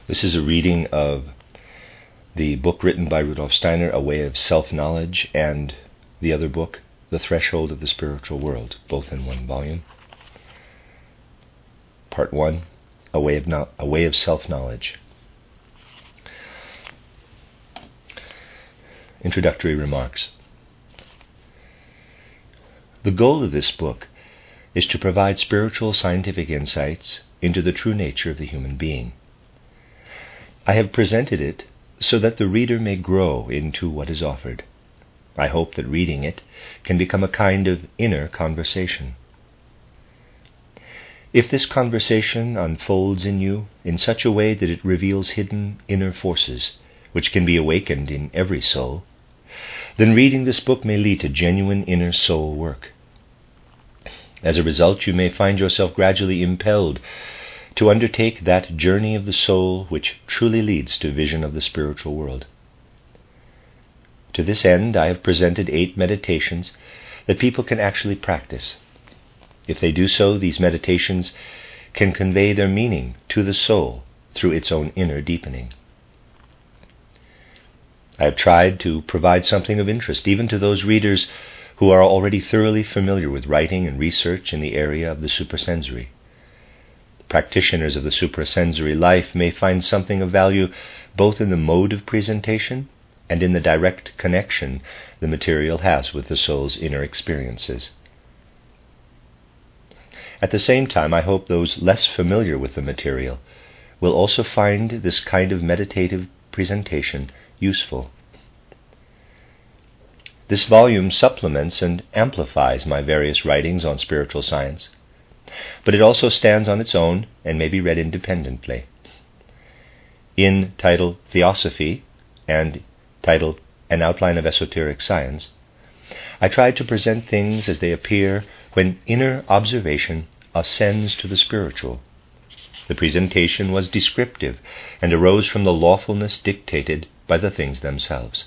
This is a reading of the book written by Rudolf Steiner, A Way of Self-Knowledge, and the other book, The Threshold of the Spiritual World, both in one volume. Part 1, A Way of Self-Knowledge. Introductory remarks. The goal of this book is to provide spiritual scientific insights into the true nature of the human being. I have presented it so that the reader may grow into what is offered. I hope that reading it can become a kind of inner conversation. If this conversation unfolds in you in such a way that it reveals hidden inner forces which can be awakened in every soul, then reading this book may lead to genuine inner soul work. As a result, you may find yourself gradually impelled to undertake that journey of the soul which truly leads to vision of the spiritual world. To this end, I have presented 8 meditations that people can actually practice. If they do so, these meditations can convey their meaning to the soul through its own inner deepening. I have tried to provide something of interest even to those readers who are already thoroughly familiar with writing and research in the area of the suprasensory. Practitioners of the suprasensory life may find something of value both in the mode of presentation and in the direct connection the material has with the soul's inner experiences. At the same time, I hope those less familiar with the material will also find this kind of meditative presentation useful. This volume supplements and amplifies my various writings on spiritual science, but it also stands on its own and may be read independently. In title Theosophy and title An Outline of Esoteric Science, I tried to present things as they appear when inner observation ascends to the spiritual. The presentation was descriptive and arose from the lawfulness dictated by the things themselves.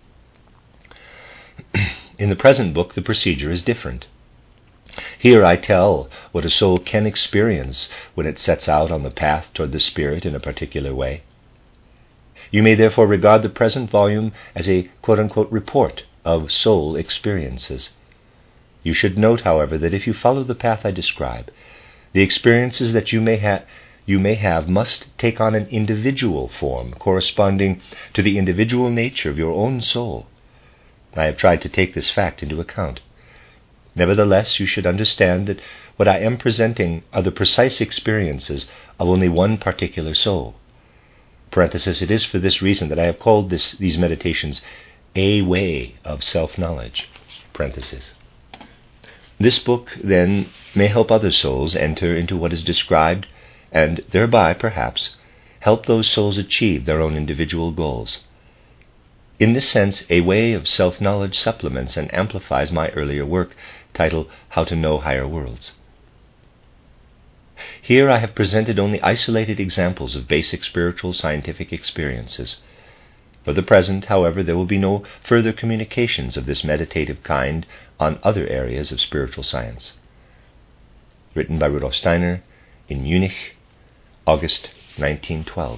In the present book, the procedure is different. Here I tell what a soul can experience when it sets out on the path toward the spirit in a particular way. You may therefore regard the present volume as a quote-unquote report of soul experiences. You should note, however, that if you follow the path I describe, the experiences that you may have must take on an individual form corresponding to the individual nature of your own soul. I have tried to take this fact into account. Nevertheless, you should understand that what I am presenting are the precise experiences of only one particular soul. Parenthesis, it is for this reason that I have called these meditations A Way of Self-Knowledge. Parenthesis. This book, then, may help other souls enter into what is described and thereby, perhaps, help those souls achieve their own individual goals. In this sense, A Way of Self-Knowledge supplements and amplifies my earlier work titled How to Know Higher Worlds. Here I have presented only isolated examples of basic spiritual scientific experiences. For the present, however, there will be no further communications of this meditative kind on other areas of spiritual science. Written by Rudolf Steiner in Munich, August 1912.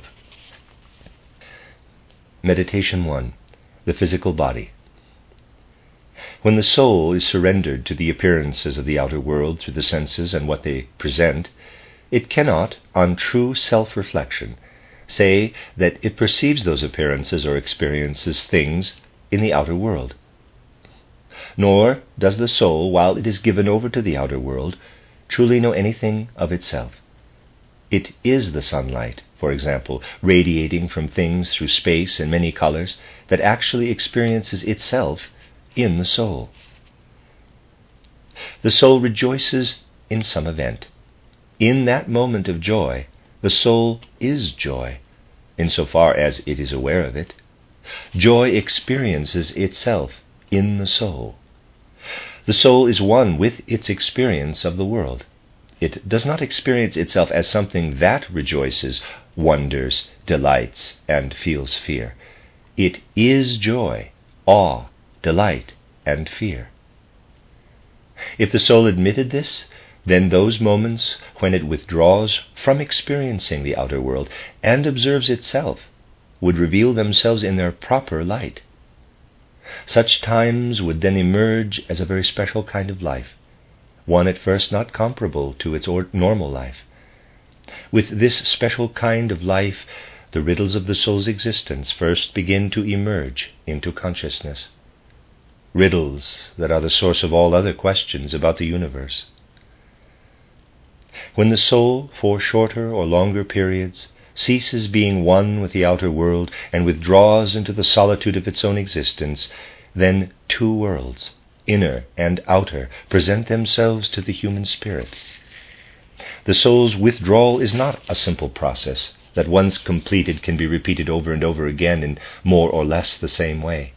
Meditation 1. The Physical Body. When the soul is surrendered to the appearances of the outer world through the senses and what they present, it cannot, on true self-reflection, say that it perceives those appearances or experiences things in the outer world. Nor does the soul, while it is given over to the outer world, truly know anything of itself. It is the sunlight, for example, radiating from things through space in many colors, that actually experiences itself in the soul. The soul rejoices in some event. In that moment of joy, the soul is joy, insofar as it is aware of it. Joy experiences itself in the soul. The soul is one with its experience of the world. It does not experience itself as something that rejoices, wonders, delights, and feels fear. It is joy, awe, delight, and fear. If the soul admitted this, then those moments when it withdraws from experiencing the outer world and observes itself would reveal themselves in their proper light. Such times would then emerge as a very special kind of life, one at first not comparable to its normal life. With this special kind of life, the riddles of the soul's existence first begin to emerge into consciousness. Riddles that are the source of all other questions about the universe. When the soul, for shorter or longer periods, ceases being one with the outer world and withdraws into the solitude of its own existence, then two worlds, inner and outer, present themselves to the human spirit. The soul's withdrawal is not a simple process that once completed can be repeated over and over again in more or less the same way.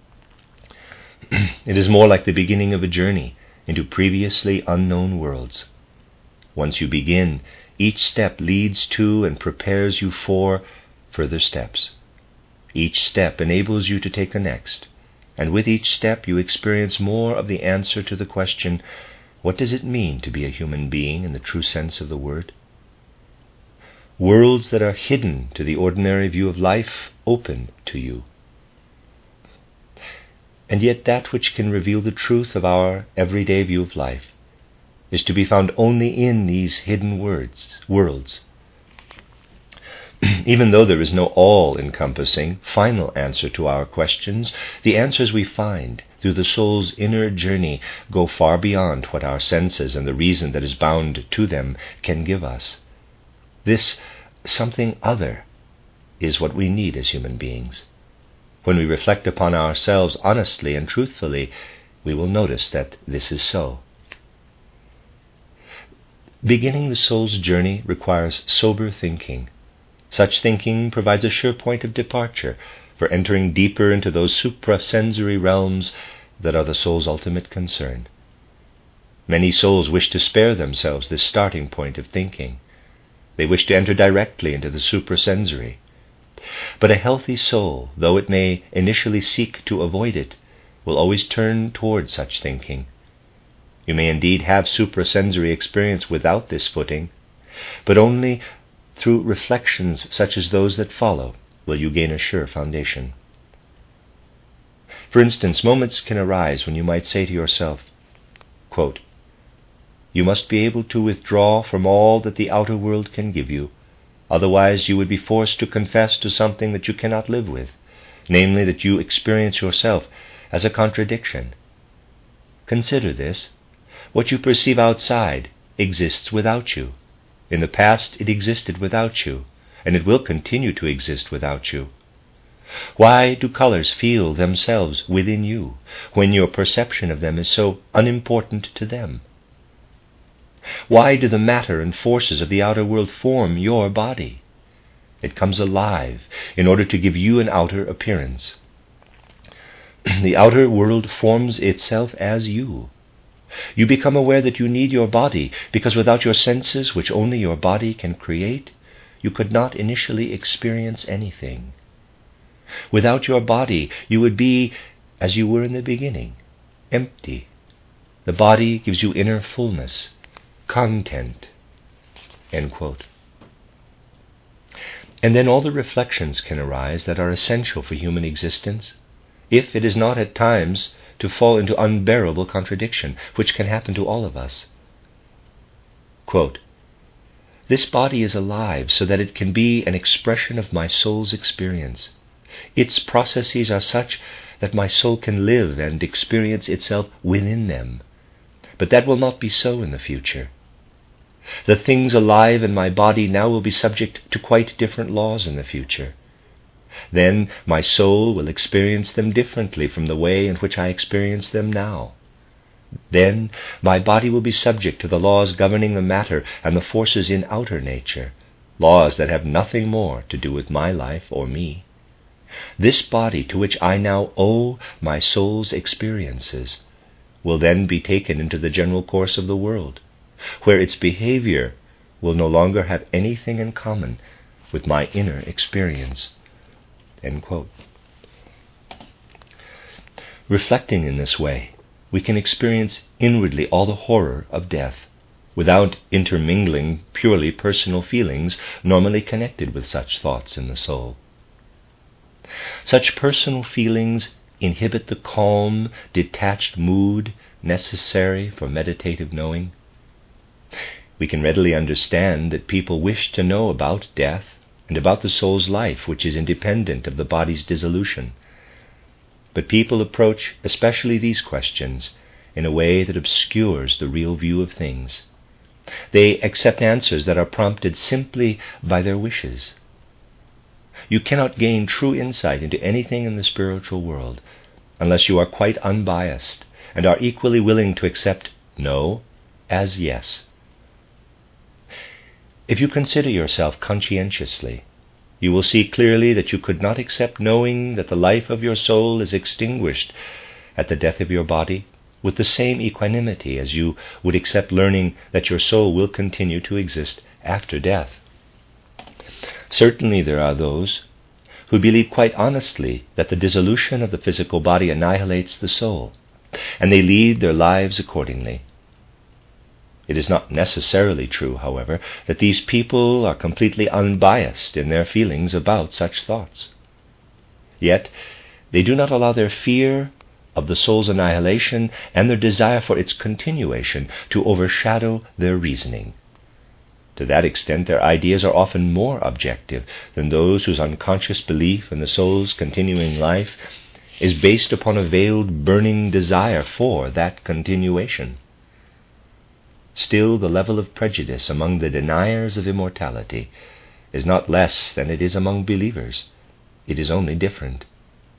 It is more like the beginning of a journey into previously unknown worlds. Once you begin, each step leads to and prepares you for further steps. Each step enables you to take the next, and with each step you experience more of the answer to the question, what does it mean to be a human being in the true sense of the word? Worlds that are hidden to the ordinary view of life open to you. And yet that which can reveal the truth of our everyday view of life is to be found only in these hidden worlds. Even though there is no all-encompassing, final answer to our questions, the answers we find through the soul's inner journey go far beyond what our senses and the reason that is bound to them can give us. This something other is what we need as human beings. When we reflect upon ourselves honestly and truthfully, we will notice that this is so. Beginning the soul's journey requires sober thinking. Such thinking provides a sure point of departure for entering deeper into those suprasensory realms that are the soul's ultimate concern. Many souls wish to spare themselves this starting point of thinking. They wish to enter directly into the suprasensory. But a healthy soul, though it may initially seek to avoid it, will always turn toward such thinking. You may indeed have suprasensory experience without this footing, but only through reflections such as those that follow will you gain a sure foundation. For instance, moments can arise when you might say to yourself, quote, "You must be able to withdraw from all that the outer world can give you, otherwise you would be forced to confess to something that you cannot live with, namely that you experience yourself as a contradiction. Consider this. What you perceive outside exists without you. In the past it existed without you, and it will continue to exist without you. Why do colors feel themselves within you, when your perception of them is so unimportant to them? Why do the matter and forces of the outer world form your body? It comes alive in order to give you an outer appearance. The outer world forms itself as you. You become aware that you need your body, because without your senses, which only your body can create, you could not initially experience anything. Without your body, you would be as you were in the beginning, empty. The body gives you inner fullness, content." End quote. And then all the reflections can arise that are essential for human existence, if it is not at times to fall into unbearable contradiction, which can happen to all of us. Quote, "This body is alive so that it can be an expression of my soul's experience. Its processes are such that my soul can live and experience itself within them. But that will not be so in the future. The things alive in my body now will be subject to quite different laws in the future. Then my soul will experience them differently from the way in which I experience them now. Then my body will be subject to the laws governing the matter and the forces in outer nature, laws that have nothing more to do with my life or me. This body, to which I now owe my soul's experiences, will then be taken into the general course of the world, where its behavior will no longer have anything in common with my inner experience." End quote. Reflecting in this way, we can experience inwardly all the horror of death. without intermingling purely personal feelings normally connected with such thoughts in the soul. Such personal feelings inhibit the calm, detached mood necessary for meditative knowing. We can readily understand that people wish to know about death and about the soul's life, which is independent of the body's dissolution. But people approach especially these questions in a way that obscures the real view of things. They accept answers that are prompted simply by their wishes. You cannot gain true insight into anything in the spiritual world unless you are quite unbiased and are equally willing to accept no as yes. If you consider yourself conscientiously, you will see clearly that you could not accept knowing that the life of your soul is extinguished at the death of your body with the same equanimity as you would accept learning that your soul will continue to exist after death. Certainly there are those who believe quite honestly that the dissolution of the physical body annihilates the soul, and they lead their lives accordingly. It is not necessarily true, however, that these people are completely unbiased in their feelings about such thoughts. Yet they do not allow their fear of the soul's annihilation and their desire for its continuation to overshadow their reasoning. To that extent, their ideas are often more objective than those whose unconscious belief in the soul's continuing life is based upon a veiled, burning desire for that continuation. Still, the level of prejudice among the deniers of immortality is not less than it is among believers. It is only different.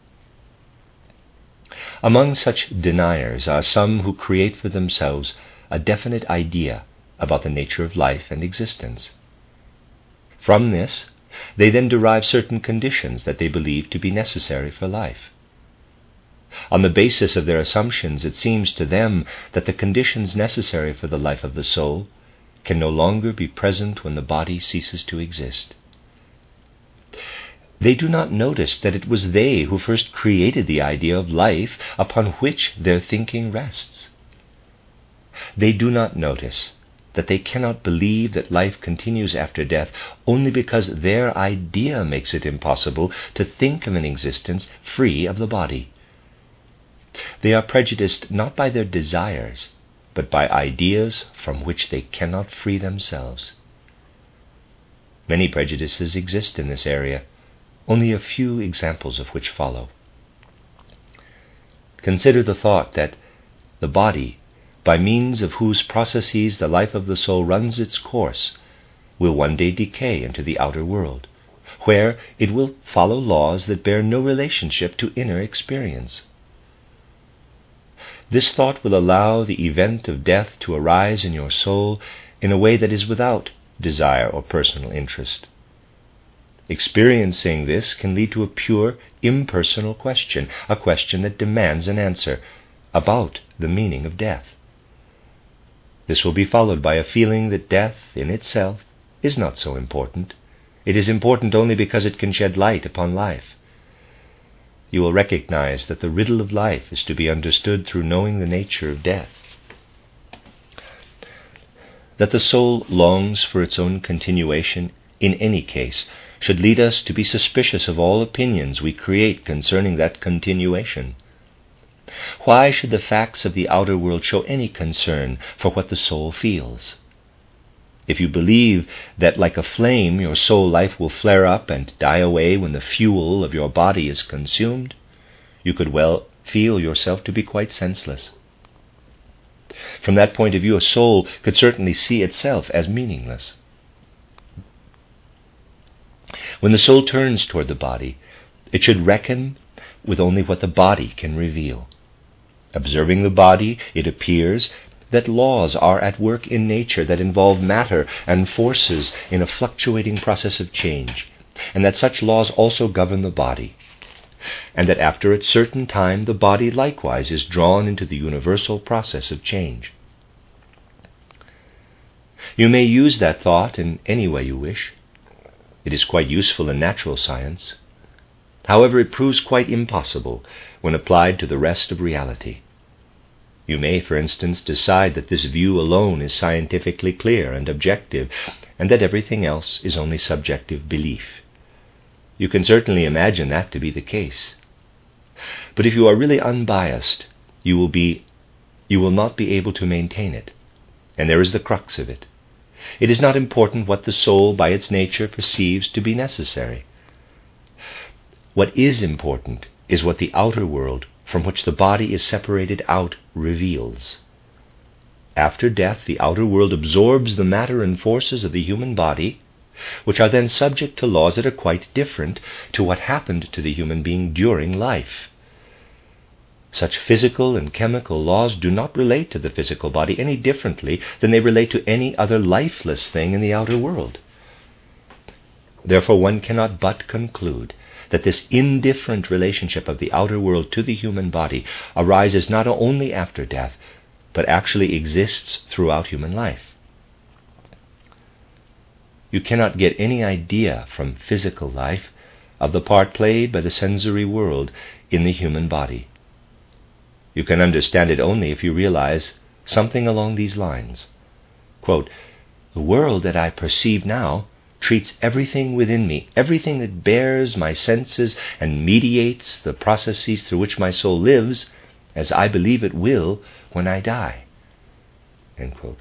Among such deniers are some who create for themselves a definite idea about the nature of life and existence. From this, they then derive certain conditions that they believe to be necessary for life. On the basis of their assumptions, it seems to them that the conditions necessary for the life of the soul can no longer be present when the body ceases to exist. They do not notice that it was they who first created the idea of life upon which their thinking rests. They do not notice that they cannot believe that life continues after death only because their idea makes it impossible to think of an existence free of the body. They are prejudiced not by their desires, but by ideas from which they cannot free themselves. Many prejudices exist in this area, only a few examples of which follow. Consider the thought that the body, by means of whose processes the life of the soul runs its course, will one day decay into the outer world, where it will follow laws that bear no relationship to inner experience. This thought will allow the event of death to arise in your soul in a way that is without desire or personal interest. Experiencing this can lead to a pure, impersonal question, a question that demands an answer about the meaning of death. This will be followed by a feeling that death in itself is not so important. It is important only because it can shed light upon life. You will recognize that the riddle of life is to be understood through knowing the nature of death. That the soul longs for its own continuation in any case should lead us to be suspicious of all opinions we create concerning that continuation. Why should the facts of the outer world show any concern for what the soul feels? If you believe that like a flame your soul life will flare up and die away when the fuel of your body is consumed, you could well feel yourself to be quite senseless. From that point of view, a soul could certainly see itself as meaningless. When the soul turns toward the body, it should reckon with only what the body can reveal. Observing the body, it appears that laws are at work in nature that involve matter and forces in a fluctuating process of change, and that such laws also govern the body, and that after a certain time the body likewise is drawn into the universal process of change. You may use that thought in any way you wish. It is quite useful in natural science. However, it proves quite impossible when applied to the rest of reality. You may, for instance, decide that this view alone is scientifically clear and objective, and that everything else is only subjective belief. You can certainly imagine that to be the case. But if you are really unbiased, you will not be able to maintain it. And there is the crux of it. It is not important what the soul by its nature perceives to be necessary. What is important is what the outer world, from which the body is separated out, reveals. After death, the outer world absorbs the matter and forces of the human body, which are then subject to laws that are quite different to what happened to the human being during life. Such physical and chemical laws do not relate to the physical body any differently than they relate to any other lifeless thing in the outer world. Therefore, one cannot but conclude that this indifferent relationship of the outer world to the human body arises not only after death, but actually exists throughout human life. You cannot get any idea from physical life of the part played by the sensory world in the human body. You can understand it only if you realize something along these lines. Quote, "The world that I perceive now treats everything within me, everything that bears my senses and mediates the processes through which my soul lives, as I believe it will when I die." End quote.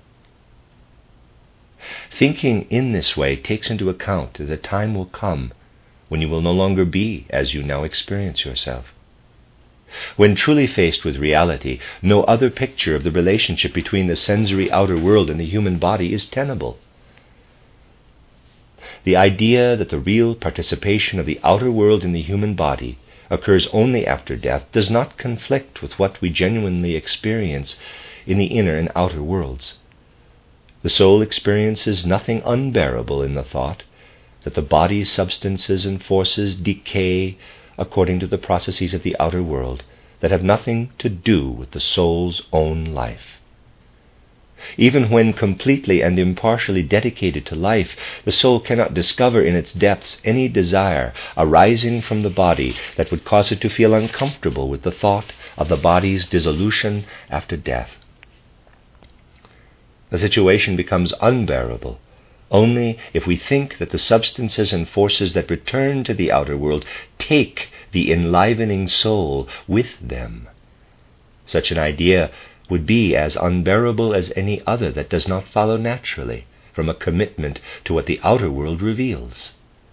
Thinking in this way takes into account that the time will come when you will no longer be as you now experience yourself. When truly faced with reality, no other picture of the relationship between the sensory outer world and the human body is tenable. The idea that the real participation of the outer world in the human body occurs only after death does not conflict with what we genuinely experience in the inner and outer worlds. The soul experiences nothing unbearable in the thought that the body's substances and forces decay according to the processes of the outer world that have nothing to do with the soul's own life. Even when completely and impartially dedicated to life, the soul cannot discover in its depths any desire arising from the body that would cause it to feel uncomfortable with the thought of the body's dissolution after death. The situation becomes unbearable only if we think that the substances and forces that return to the outer world take the enlivening soul with them. Such an idea would be as unbearable as any other that does not follow naturally from a commitment to what the outer world reveals.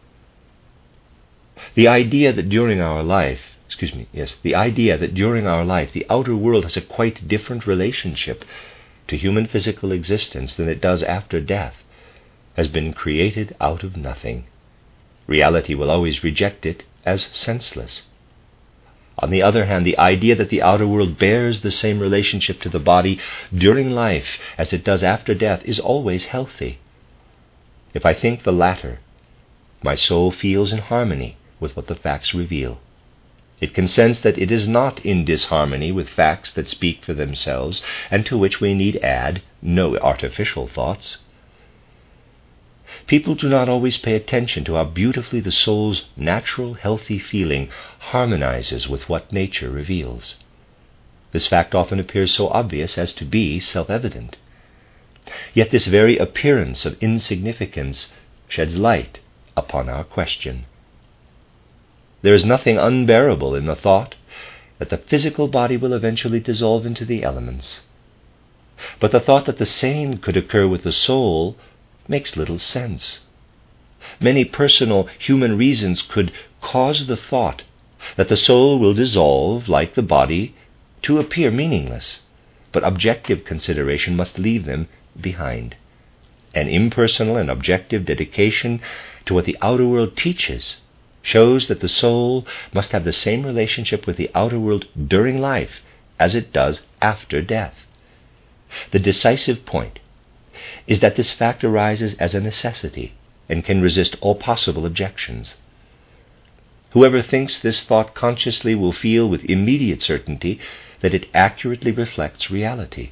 The idea that during our life, the outer world has a quite different relationship to human physical existence than it does after death has been created out of nothing. Reality will always reject it as senseless. On the other hand, the idea that the outer world bears the same relationship to the body during life as it does after death is always healthy. If I think the latter, my soul feels in harmony with what the facts reveal. It can sense that it is not in disharmony with facts that speak for themselves and to which we need add no artificial thoughts. People do not always pay attention to how beautifully the soul's natural, healthy feeling harmonizes with what nature reveals. This fact often appears so obvious as to be self-evident. Yet this very appearance of insignificance sheds light upon our question. There is nothing unbearable in the thought that the physical body will eventually dissolve into the elements. But the thought that the same could occur with the soul makes little sense. Many personal human reasons could cause the thought that the soul will dissolve like the body to appear meaningless, but objective consideration must leave them behind. An impersonal and objective dedication to what the outer world teaches shows that the soul must have the same relationship with the outer world during life as it does after death. The decisive point is that this fact arises as a necessity and can resist all possible objections. Whoever thinks this thought consciously will feel with immediate certainty that it accurately reflects reality.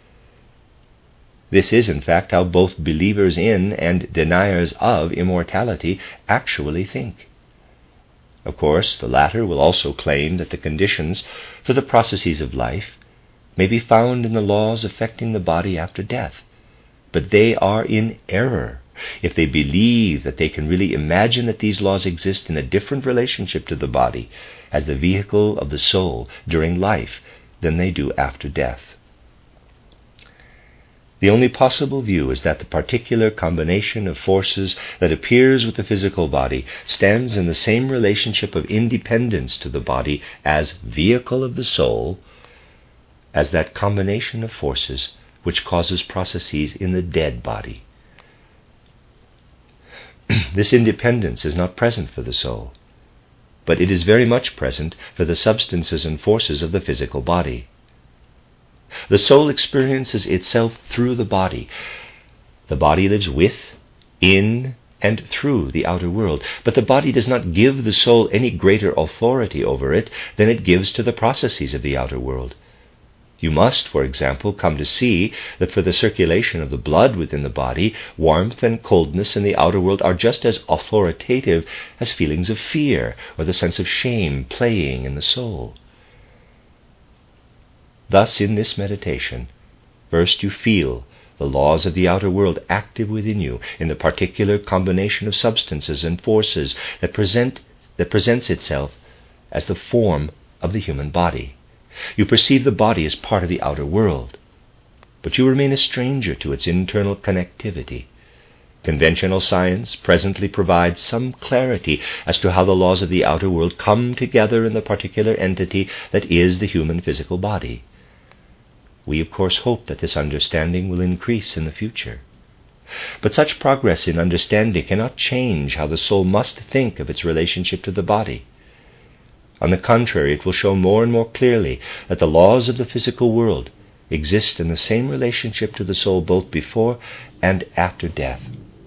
This is, in fact, how both believers in and deniers of immortality actually think. Of course, the latter will also claim that the conditions for the processes of life may be found in the laws affecting the body after death, but they are in error if they believe that they can really imagine that these laws exist in a different relationship to the body as the vehicle of the soul during life than they do after death. The only possible view is that the particular combination of forces that appears with the physical body stands in the same relationship of independence to the body as vehicle of the soul as that combination of forces which causes processes in the dead body. This independence is not present for the soul, but it is very much present for the substances and forces of the physical body. The soul experiences itself through the body. The body lives with, in, and through the outer world, but the body does not give the soul any greater authority over it than it gives to the processes of the outer world. You must, for example, come to see that for the circulation of the blood within the body, warmth and coldness in the outer world are just as authoritative as feelings of fear or the sense of shame playing in the soul. Thus, in this meditation, first you feel the laws of the outer world active within you in the particular combination of substances and forces that presents itself as the form of the human body. You perceive the body as part of the outer world, but you remain a stranger to its internal connectivity. Conventional science presently provides some clarity as to how the laws of the outer world come together in the particular entity that is the human physical body. We, of course, hope that this understanding will increase in the future. But such progress in understanding cannot change how the soul must think of its relationship to the body. On the contrary, it will show more and more clearly that the laws of the physical world exist in the same relationship to the soul both before and after death.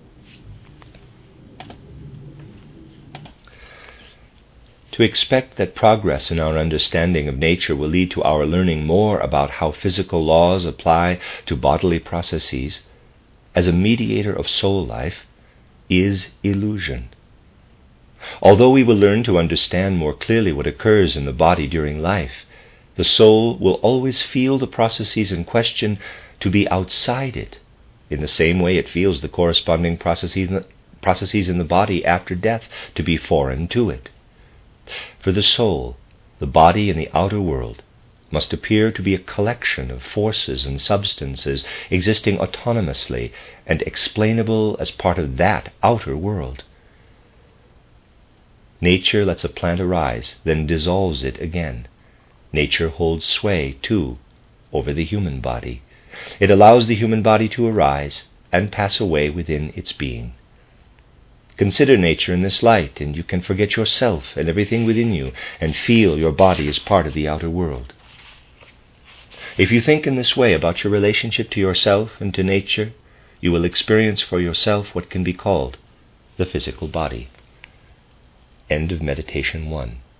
To expect that progress in our understanding of nature will lead to our learning more about how physical laws apply to bodily processes as a mediator of soul life is illusion. Although we will learn to understand more clearly what occurs in the body during life, the soul will always feel the processes in question to be outside it, in the same way it feels the corresponding processes in the body after death to be foreign to it. For the soul, the body and the outer world must appear to be a collection of forces and substances existing autonomously and explainable as part of that outer world. Nature lets a plant arise, then dissolves it again. Nature holds sway, too, over the human body. It allows the human body to arise and pass away within its being. Consider nature in this light, and you can forget yourself and everything within you, and feel your body as part of the outer world. If you think in this way about your relationship to yourself and to nature, you will experience for yourself what can be called the physical body. End of Meditation 1.